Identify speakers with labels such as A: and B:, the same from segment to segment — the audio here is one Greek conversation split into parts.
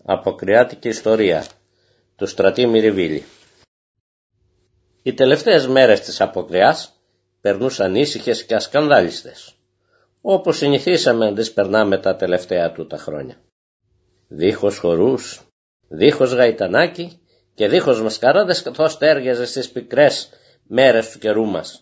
A: Αποκριάτικη ιστορία του Στρατή Μυριβίλη. Οι τελευταίες μέρες της Αποκριάς περνούσαν ήσυχες και ασκανδάλιστες, όπως συνηθίσαμε να τις περνάμε τα τελευταία τούτα χρόνια. Δίχως χορούς, δίχως γαϊτανάκι και δίχως μασκαράδες, καθώς τέριαζε στις πικρές μέρες του καιρού μας.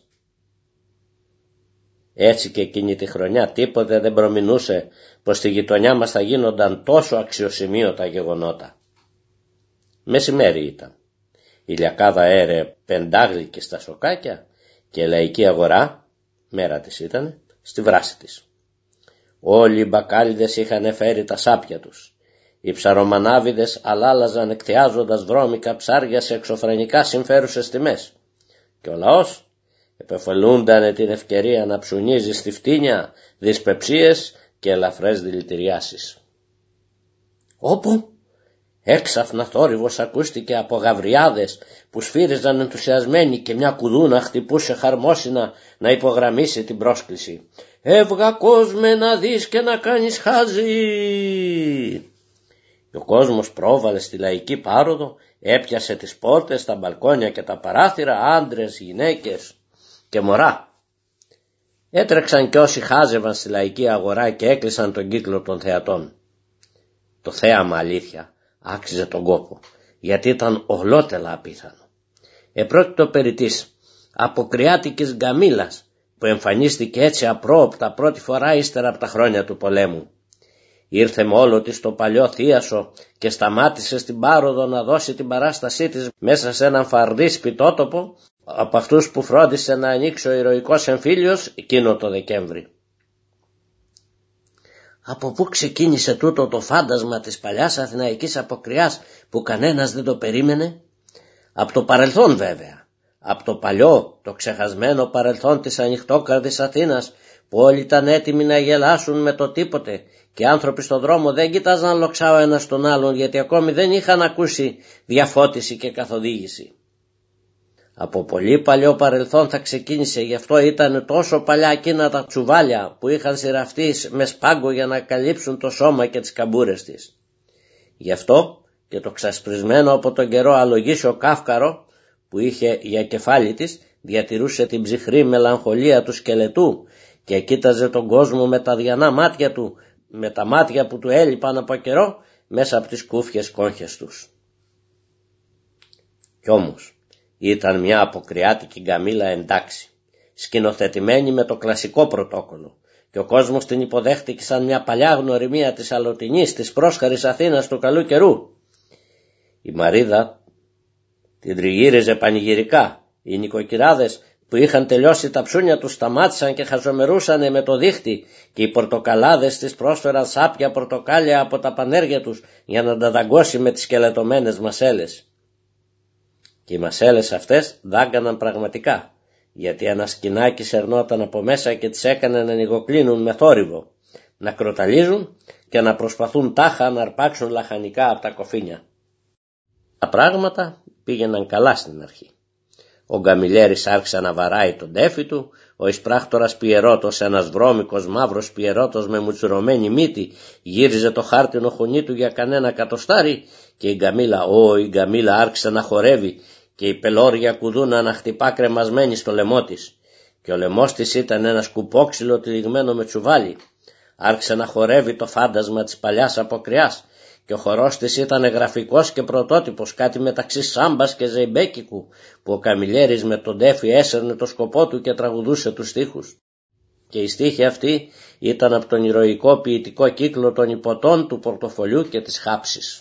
A: Έτσι και εκείνη τη χρονιά τίποτε δεν προμηνούσε πως στη γειτονιά μας θα γίνονταν τόσο αξιοσημείωτα γεγονότα. Μεσημέρι ήταν. Η λιακάδα έρε πεντάγλικη στα σοκάκια και η λαϊκή αγορά, μέρα της ήταν, στη βράση της. Όλοι οι μπακάλιδες είχαν φέρει τα σάπια τους. Οι ψαρομανάβιδες αλάλαζαν εκτιάζοντας βρώμικα ψάρια σε εξωφρενικά συμφέρουσες τιμές. Και ο λαός επεφελούντανε την ευκαιρία να ψουνίζει στη φτύνια δυσπεψίες και ελαφρές δηλητηριάσεις. Όπου έξαφνα θόρυβος ακούστηκε από γαβριάδες που σφύριζαν ενθουσιασμένοι και μια κουδούνα χτυπούσε χαρμόσυνα να υπογραμμίσει την πρόσκληση. «Έβγα κόσμε να δεις και να κάνεις χάζι!» Και ο κόσμος πρόβαλε στη λαϊκή πάροδο, έπιασε τις πόρτες, τα μπαλκόνια και τα παράθυρα, άντρες, γυναίκες και μωρά. Έτρεξαν κι όσοι χάζευαν στη λαϊκή αγορά και έκλεισαν τον κύκλο των θεατών. Το θέαμα, αλήθεια, άξιζε τον κόπο, γιατί ήταν ολότελα απίθανο. Επρόκειτο περί της αποκριάτικης γκαμίλας που εμφανίστηκε έτσι απρόοπτα πρώτη φορά ύστερα από τα χρόνια του πολέμου. Ήρθε με όλο της το παλιό θίασο και σταμάτησε στην πάροδο να δώσει την παράστασή της μέσα σε έναν φαρδί σπιτότοπο από αυτούς που φρόντισε να ανοίξει ο ηρωικός εμφύλιος εκείνο το Δεκέμβρη. Από πού ξεκίνησε τούτο το φάντασμα της παλιάς αθηναϊκής Αποκριάς που κανένας δεν το περίμενε? Από το παρελθόν βέβαια, από το παλιό, το ξεχασμένο παρελθόν της ανοιχτόκαρδης Αθήνας, που όλοι ήταν έτοιμοι να γελάσουν με το τίποτε και οι άνθρωποι στον δρόμο δεν κοιτάζαν λοξά ο ένας τον άλλον, γιατί ακόμη δεν είχαν ακούσει διαφώτιση και καθοδήγηση. Από πολύ παλιό παρελθόν θα ξεκίνησε, γι' αυτό ήταν τόσο παλιά εκείνα τα τσουβάλια που είχαν σειραφτεί με σπάγκο για να καλύψουν το σώμα και τις καμπούρες της. Γι' αυτό και το ξασπρισμένο από τον καιρό αλογίσιο κάφκαρο που είχε για κεφάλι της διατηρούσε την ψυχρή μελαγχολία του σκελετού και κοίταζε τον κόσμο με τα διανά μάτια του, με τα μάτια που του έλειπαν από καιρό μέσα από τις κούφιες κόγχες τους. Κι όμως ήταν μια αποκριάτικη γκαμίλα εντάξει, σκηνοθετημένη με το κλασικό πρωτόκολλο, και ο κόσμος την υποδέχτηκε σαν μια παλιά γνωριμία της αλωτινής, της πρόσχαρης Αθήνας του καλού καιρού. Η Μαρίδα την τριγύριζε πανηγυρικά. Οι νοικοκυράδες που είχαν τελειώσει τα ψούνια τους σταμάτησαν και χαζομερούσανε με το δίχτυ, και οι πορτοκαλάδες της πρόσφεραν σάπια πορτοκάλια από τα πανέρια τους για να τα δαγκώσει με τις σκελετωμένες μασέλες. Και οι μασέλες αυτές δάγκαναν πραγματικά, γιατί ένα σκηνάκι σερνόταν από μέσα και τις έκανε να ανοιγοκλίνουν με θόρυβο, να κροταλίζουν και να προσπαθούν τάχα να αρπάξουν λαχανικά από τα κοφίνια. Τα πράγματα πήγαιναν καλά στην αρχή. Ο Γκαμιλιέρης άρχισε να βαράει τον τέφι του, ο εισπράκτορας Πιερώτος, ένας βρώμικος μαύρος Πιερώτος με μουτσουρωμένη μύτη, γύριζε το χάρτινο χουνί του για κανένα κατοστάρι, και η Γκαμίλα άρχισε να χορεύει και η πελώρια κουδούνα να χτυπά κρεμασμένη στο λαιμό της, και ο λαιμός της ήταν ένα σκουπόξυλο τυλιγμένο με τσουβάλι. Άρχισε να χορεύει το φάντασμα της παλιάς Αποκριάς, και ο χορός της ήταν γραφικός και πρωτότυπος, κάτι μεταξύ σάμπας και ζεϊμπέκικου, που ο Καμιλιέρης με τον τέφι έσερνε το σκοπό του και τραγουδούσε τους στίχους. Και οι στίχοι αυτοί ήταν από τον ηρωικό ποιητικό κύκλο των υποτών του πορτοφολιού και της χάψης.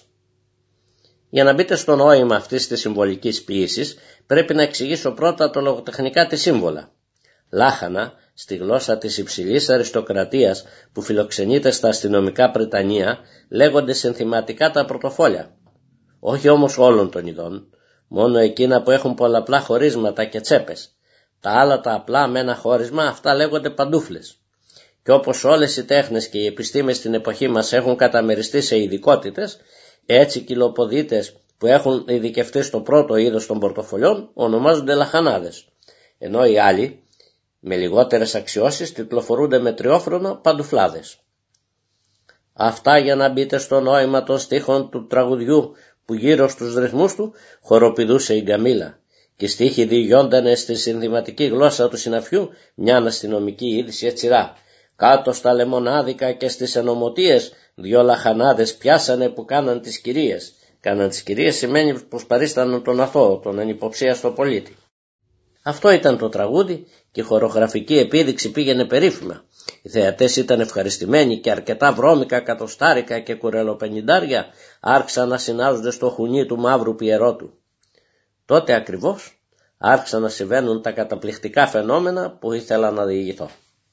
A: Για να μπείτε στο νόημα αυτής της συμβολικής ποίησης, πρέπει να εξηγήσω πρώτα το λογοτεχνικά της σύμβολα. Λάχανα, στη γλώσσα της υψηλής αριστοκρατίας που φιλοξενείται στα αστυνομικά πριτανεία, λέγονται συνθηματικά τα πορτοφόλια. Όχι όμως όλων των ειδών, μόνο εκείνα που έχουν πολλαπλά χωρίσματα και τσέπες. Τα άλλα τα απλά με ένα χώρισμα, αυτά λέγονται παντούφλες. Και όπως όλες οι τέχνες και οι επιστήμες στην εποχή μας έχουν καταμεριστεί σε ειδικότητες, έτσι οι κυλοποδίτες που έχουν ειδικευτεί στο πρώτο είδος των πορτοφολιών ονομάζονται λαχανάδες, ενώ οι άλλοι με λιγότερες αξιώσεις τιτλοφορούνται με τριόφρονα παντουφλάδες. Αυτά για να μπείτε στο νόημα των στίχων του τραγουδιού που γύρω στους ρυθμούς του χοροπηδούσε η Γκαμίλα και οι στίχοι διηγιόντανε στη συνθηματική γλώσσα του συναφιού μια αστυνομική είδηση ετσιρά. Κάτω στα λεμονάδικα και στις ενωμοτίες 2 λαχανάδες πιάσανε που κάναν τις κυρίες. Κάναν τις κυρίες σημαίνει πως παρίσταναν τον αθώο, τον ανυποψίαστο πολίτη. Αυτό ήταν το τραγούδι και η χορογραφική επίδειξη πήγαινε περίφημα. Οι θεατές ήταν ευχαριστημένοι και αρκετά βρώμικα κατοστάρικα και κουρελοπενιντάρια άρχισαν να συνάζονται στο χουνί του μαύρου πιερότου. Τότε ακριβώς άρχισαν να συμβαίνουν τα καταπληκτικά φαινόμενα που ήθελα να διηγηθώ.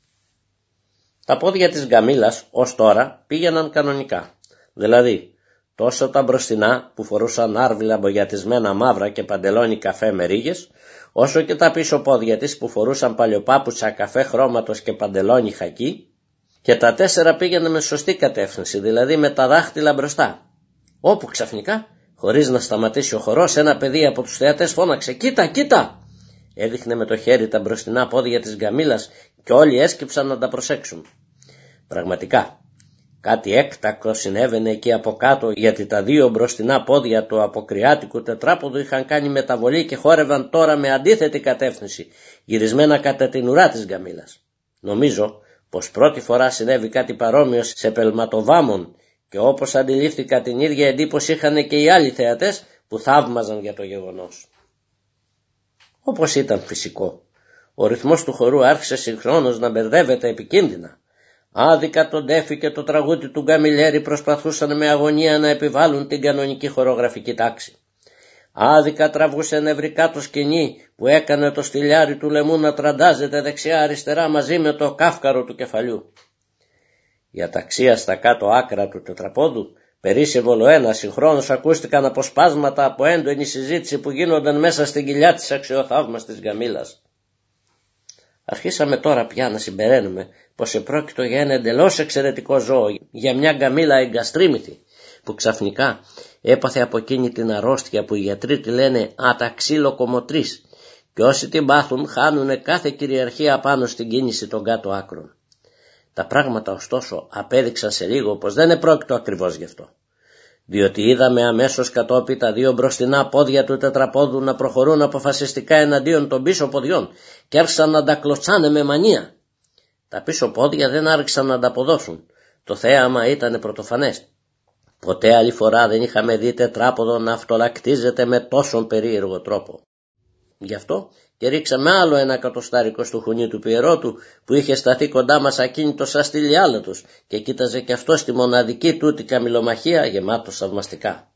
A: Τα πόδια της Γκαμίλας ως τώρα πήγαιναν κανονικά, δηλαδή τόσο τα μπροστινά που φορούσαν άρβιλα μπογιατισμένα μαύρα και παντελόνι καφέ με ρίγες, όσο και τα πίσω πόδια της που φορούσαν παλιοπάπουτσα καφέ χρώματος και παντελόνι χακί, και τα 4 πήγαιναν με σωστή κατεύθυνση, δηλαδή με τα δάχτυλα μπροστά. Όπου ξαφνικά, χωρίς να σταματήσει ο χορός, ένα παιδί από τους θεατές φώναξε «Κοίτα, κοίτα!» Έδειχνε με το χέρι τα μπροστινά πόδια της Γκαμίλας και όλοι έσκυψαν να τα προσέξουν. Πραγματικά, κάτι έκτακτο συνέβαινε εκεί από κάτω, γιατί τα 2 μπροστινά πόδια του αποκριάτικου τετράποδου είχαν κάνει μεταβολή και χόρευαν τώρα με αντίθετη κατεύθυνση, γυρισμένα κατά την ουρά της Γκαμίλας. Νομίζω πως πρώτη φορά συνέβη κάτι παρόμοιο σε πελματοβάμων και όπως αντιλήφθηκα την ίδια εντύπωση είχαν και οι άλλοι θεατές που θαύμαζαν για το γεγονός. Όπως ήταν φυσικό, ο ρυθμός του χορού άρχισε συγχρόνως να μπερδεύεται επικίνδυνα. Άδικα το ντέφι και το τραγούδι του Γκαμιλιέρη προσπαθούσαν με αγωνία να επιβάλλουν την κανονική χορογραφική τάξη. Άδικα τραβούσε νευρικά το σκηνή που έκανε το στυλιάρι του λαιμού να τραντάζεται δεξιά-αριστερά μαζί με το κάφκαρο του κεφαλιού. Η αταξία στα κάτω άκρα του τετραπόδου περίσσευε ολοένα, συγχρόνως ακούστηκαν αποσπάσματα από έντονη συζήτηση που γίνονταν μέσα στην κοιλιά της αξιοθαύμας της Γκαμίλας. Αρχίσαμε τώρα πια να συμπεραίνουμε πως επρόκειτο για ένα εντελώς εξαιρετικό ζώο, για μια Γκαμίλα εγκαστρίμηθη, που ξαφνικά έπαθε από εκείνη την αρρώστια που οι γιατροί τη λένε αταξίλοκομοτρής και όσοι την πάθουν χάνουν κάθε κυριαρχία πάνω στην κίνηση των κάτω άκρων. Τα πράγματα ωστόσο απέδειξαν σε λίγο πως δεν επρόκειτο ακριβώς γι' αυτό, διότι είδαμε αμέσως κατόπι τα 2 μπροστινά πόδια του τετραπόδου να προχωρούν αποφασιστικά εναντίον των πίσω ποδιών και άρχισαν να τα κλωτσάνε με μανία. Τα πίσω πόδια δεν άρχισαν να ανταποδώσουν. Το θέαμα ήταν πρωτοφανές. Ποτέ άλλη φορά δεν είχαμε δει τετράποδο να αυτολακτίζεται με τόσον περίεργο τρόπο. Γι' αυτό και ρίξαμε άλλο ένα κατοστάρικο στο χουνί του πιερότου που είχε σταθεί κοντά μας ακίνητο σαν στυλιάλατος και κοίταζε και αυτό στη μοναδική τούτη καμιλομαχία γεμάτος θαυμαστικά.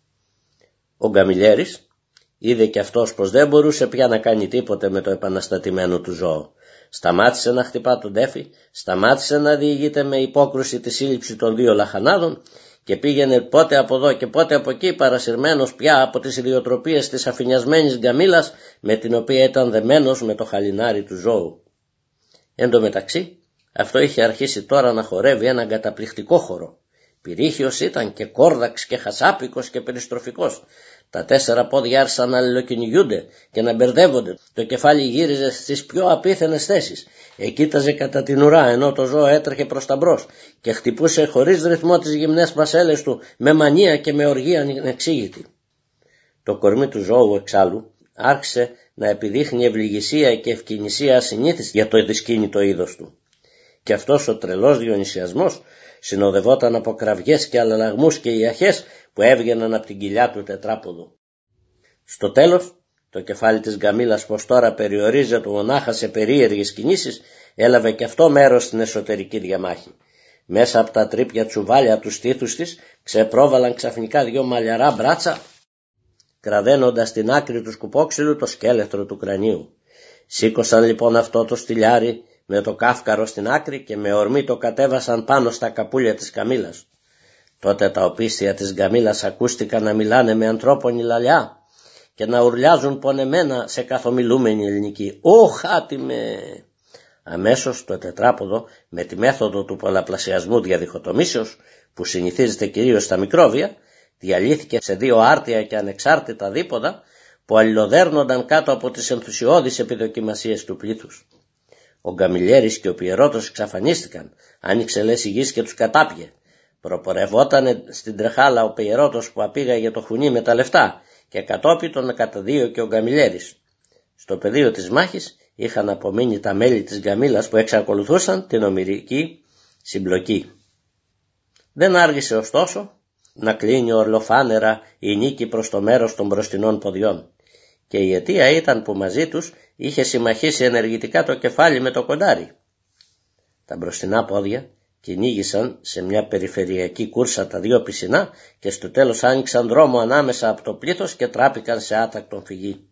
A: Ο Γκαμιλιέρης είδε και αυτός πως δεν μπορούσε πια να κάνει τίποτε με το επαναστατημένο του ζώο. Σταμάτησε να χτυπά τον τέφι, σταμάτησε να διηγείται με υπόκρουση τη σύλληψη των 2 λαχανάδων και πήγαινε πότε από εδώ και πότε από εκεί παρασυρμένος πια από τις ιδιοτροπίες της αφηνιασμένης Γκαμίλας με την οποία ήταν δεμένος με το χαλινάρι του ζώου. Εν τω μεταξύ αυτό είχε αρχίσει τώρα να χορεύει έναν καταπληκτικό χορό. Πυρίχιος ήταν και κόρδαξ και χασάπικος και περιστροφικός. Τα 4 πόδια άρχισαν να αλληλοκυνηγούνται και να μπερδεύονται. Το κεφάλι γύριζε στις πιο απίθανες θέσεις. Εκοίταζε κατά την ουρά ενώ το ζώο έτρεχε προς τα μπρος και χτυπούσε χωρίς ρυθμό τις γυμνές μασέλες του με μανία και με οργή ανεξήγητη. Το κορμί του ζώου εξάλλου άρχισε να επιδείχνει ευληγησία και ευκαινησία ασυνήθιστη για το δυσκίνητο είδος του. Και αυτός ο τρελός διονυσιασμός συνοδευόταν από κραυγές και αλλαλαγμούς και ιαχές που έβγαιναν από την κοιλιά του τετράποδου. Στο τέλος, το κεφάλι της Γκαμίλας, πως τώρα περιορίζεται μονάχα σε περίεργες κινήσεις, έλαβε και αυτό μέρος στην εσωτερική διαμάχη. Μέσα από τα τρύπια τσουβάλια του στήθους της ξεπρόβαλαν ξαφνικά 2 μαλλιαρά μπράτσα, κραδένοντας την άκρη του σκουπόξυλου το σκέλετρο του κρανίου. Σήκωσαν λοιπόν αυτό το στυλιάρι με το κάφκαρο στην άκρη και με ορμή το κατέβασαν πάνω στα καπούλια της Γκαμίλας. Τότε τα οπίστια της Γκαμίλας ακούστηκαν να μιλάνε με ανθρώπινη λαλιά και να ουρλιάζουν πονεμένα σε καθομιλούμενη ελληνική. «Ω χάτιμε!» Αμέσως το τετράποδο με τη μέθοδο του πολλαπλασιασμού διαδιχοτομήσεως που συνηθίζεται κυρίως στα μικρόβια διαλύθηκε σε 2 άρτια και ανεξάρτητα δίποδα που αλληλοδέρνονταν κάτω από τις ενθουσιώδεις επιδοκιμασίες του πλήθους. Ο Γκαμιλιέρης και ο Πιερότος εξαφανίστηκαν, άνοιξε λες η γης και τους κατάπιε. Προπορευότανε στην τρεχάλα ο Πιερώτος που απήγαγε το χουνί με τα λεφτά και κατόπι τον καταδίωκε ο Γκαμιλέρης. Στο πεδίο της μάχης είχαν απομείνει τα μέλη της Γκαμίλας που εξακολουθούσαν την ομηρική συμπλοκή. Δεν άργησε ωστόσο να κλείνει ορλοφάνερα η νίκη προς το μέρος των μπροστινών ποδιών, και η αιτία ήταν που μαζί τους είχε συμμαχίσει ενεργητικά το κεφάλι με το κοντάρι. Τα μπροστινά πόδια κυνήγησαν σε μια περιφερειακή κούρσα τα δύο πισινά και στο τέλος άνοιξαν δρόμο ανάμεσα από το πλήθος και τράπηκαν σε άτακτον φυγή.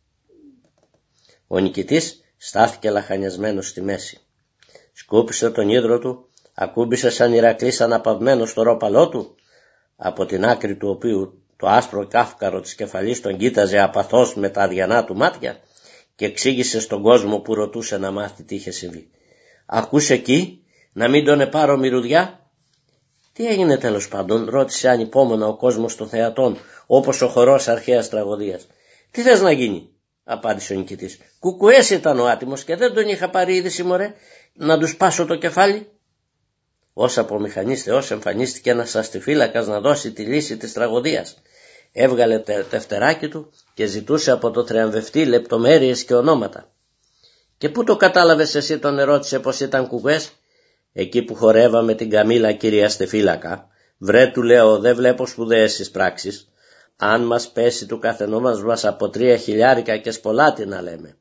A: Ο νικητής στάθηκε λαχανιασμένος στη μέση. Σκούπισε τον ύδρο του, ακούμπησε σαν Ηρακλής αναπαυμένος στο ρόπαλό του, από την άκρη του οποίου το άσπρο κάφκαρο της κεφαλής τον κοίταζε απαθώς με τα αδιανά του μάτια, και εξήγησε στον κόσμο που ρωτούσε να μάθει τι είχε συμβεί. «Ακούς εκεί, να μην τον επάρω μυρουδιά?» «Τι έγινε τέλος πάντων?» ρώτησε ανυπόμονα ο κόσμος των θεατών, όπως ο χορός αρχαίας τραγωδίας. «Τι θες να γίνει?» απάντησε ο νικητής. «Κουκουές ήταν ο άτιμος και δεν τον είχα πάρει είδηση, μωρέ, να του σπάσω το κεφάλι?» Ως απομηχανής Θεός εμφανίστηκε ένας αστιφύλακας να δώσει τη λύση της τραγωδίας. Έβγαλε το τευτεράκι του και ζητούσε από το θριαμβευτή λεπτομέρειες και ονόματα. «Και πού το κατάλαβες εσύ?» τον ερώτησε πως ήταν κουκουές. «Εκεί που χορεύαμε την Καμίλα, κύριε αστιφύλακα. Βρε», του λέω, «δεν βλέπω σπουδαίες τις πράξεις. Αν μας πέσει του καθενός μας από 3 χιλιάρικα και σπολάτι να λέμε».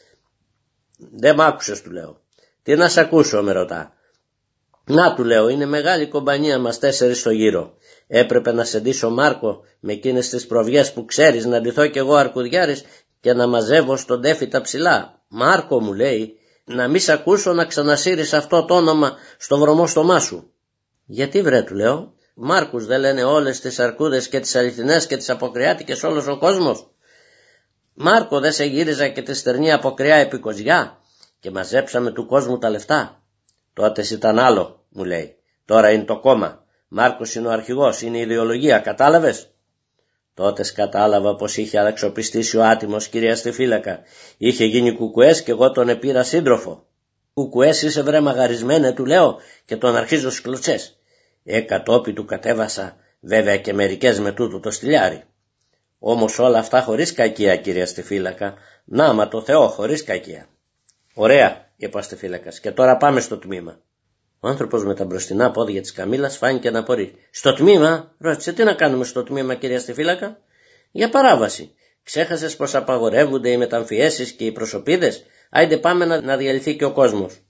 A: «Δεν μ' άκουσες», του λέω. «Τι να σ' ακούσω?» με ρωτά. «Να», του λέω, «είναι μεγάλη κομπανία μας 4 στο γύρο. Έπρεπε να σε ντύσω Μάρκο με εκείνες τις προβιές που ξέρεις, να ντυθώ κι εγώ αρκουδιάρης και να μαζεύω στον τέφι τα ψηλά. Μάρκο», μου λέει, «να μη σ' ακούσω να ξανασύρεις αυτό το όνομα στο βρωμόστομά σου». «Γιατί, βρε?» του λέω. «Μάρκους δεν λένε όλες τις αρκούδες και τις αληθινές και τις αποκριάτικες όλος ο κόσμος?» «Μάρκο, δεν σε γύριζα και τη στερνή αποκριά επικοζιά και μαζέψαμε του κόσμου τα λεφτά?» «Τότε ήταν άλλο», μου λέει. «Τώρα είναι το κόμμα. Μάρκος είναι ο αρχηγός, είναι η ιδεολογία, κατάλαβες?» Τότε κατάλαβα πως είχε αλλαξοπιστήσει ο άτιμος, κύριε αστιφύλακα. Είχε γίνει κουκουές και εγώ τον επήρα σύντροφο. «Κουκουές είσαι, βρε μαγαρισμένε», του λέω, και τον αρχίζω στις κλωτσές. Κατόπι του κατέβασα βέβαια και μερικές με τούτο το στυλιάρι. Όμως όλα αυτά χωρίς κακία, κύριε αστιφύλακα. «Να, μα το Θεό, χωρίς κακία». «Ωραία», είπε ο αστιφύλακας, «και τώρα πάμε στο τμήμα». Ο άνθρωπος με τα μπροστινά πόδια της Καμίλας φάνηκε να απορεί. «Στο τμήμα?» ρώτησε. «Τι να κάνουμε στο τμήμα, κύριε αστιφύλακα?» «Για παράβαση. Ξέχασες πως απαγορεύονται οι μεταμφιέσεις και οι προσωπίδες? Άιντε πάμε να διαλυθεί και ο κόσμος».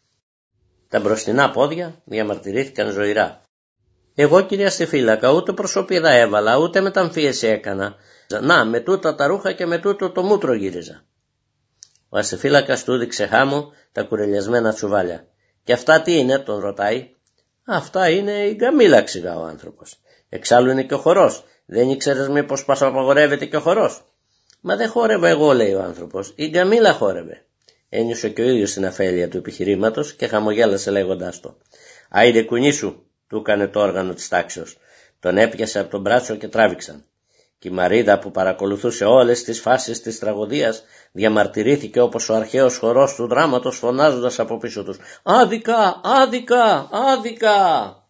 A: Τα μπροστινά πόδια διαμαρτυρήθηκαν ζωηρά. «Εγώ, κύριε αστιφύλακα, ούτε προσωπίδα έβαλα, ούτε μεταμφίεση έκανα. Να, με τούτα τα ρούχα και με τούτο το μούτρο γύριζα». Ο αστιφύλακας του έδειξε χάμω τα κουρελιασμένα τσουβάλια. «Και αυτά τι είναι?» τον ρωτάει. «Αυτά είναι η Καμίλα», ξηγά ο άνθρωπος. «Εξάλλου είναι και ο χορός. Δεν ήξερες μήπως πως απαγορεύεται και ο χορός?» «Μα δεν χόρευα εγώ», λέει ο άνθρωπος. «Η Καμίλα χόρευε». Ένιωσε και ο ίδιος την αφέλεια του επιχειρήματος και χαμογέλασε λέγοντάς το. «Άιντε κουνήσου», του έκανε το όργανο της τάξεως. Τον έπιασε από τον μπράτσο και τράβηξαν. Και η Μαρίδα, που παρακολουθούσε όλες τις φάσεις της τραγωδίας, διαμαρτυρήθηκε όπως ο αρχαίος χορός του δράματος, φωνάζοντας από πίσω τους: «Άδικα! Άδικα! Άδικα!»